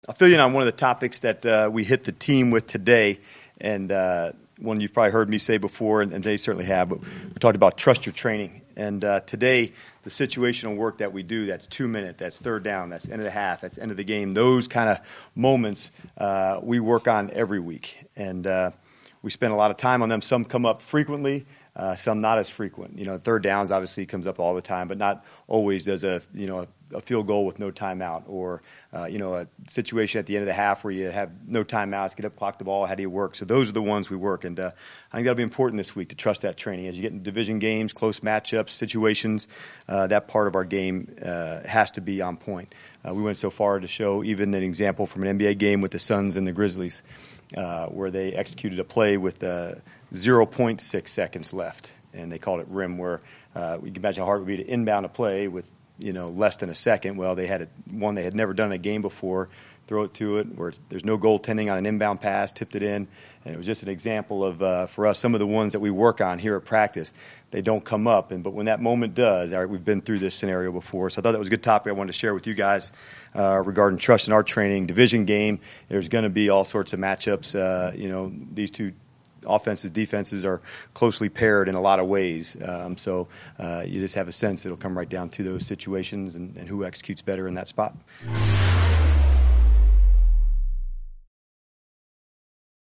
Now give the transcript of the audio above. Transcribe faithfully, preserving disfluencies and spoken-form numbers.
I'll fill you in on one of the topics that uh, we hit the team with today, and uh, one you've probably heard me say before, and, and they certainly have, but we talked about trust your training. And uh, today, the situational work that we do, that's two minute, that's third down, that's end of the half, that's end of the game, those kind of moments uh, we work on every week. And uh, we spend a lot of time on them. Some come up frequently. Uh, some not as frequent. You know, third downs obviously comes up all the time, but not always does a, you know, a, a field goal with no timeout, or, uh, you know, a situation at the end of the half where you have no timeouts, get up, clock the ball, how do you work? So those are the ones we work, and uh, I think that'll be important this week to trust that training. As you get into division games, close matchups, situations, uh, that part of our game uh, has to be on point. Uh, we went so far to show even an example from an N B A game with the Suns and the Grizzlies, uh, where they executed a play with uh, zero point six seconds left, and they called it rim, where uh, you can imagine how hard it would be to inbound a play with, you know, less than a second. Well, they had a, one they had never done in a game before, throw it to it, where it's, there's no goaltending on an inbound pass, tipped it in, and it was just an example of, uh, for us, some of the ones that we work on here at practice. They don't come up, and but when that moment does, all right, we've been through this scenario before, so I thought that was a good topic I wanted to share with you guys uh, regarding trust in our training. Division game, there's going to be all sorts of matchups. Uh, you know, these two offenses, defenses are closely paired in a lot of ways. Um, so uh, you just have a sense it'll come right down to those situations and, and who executes better in that spot.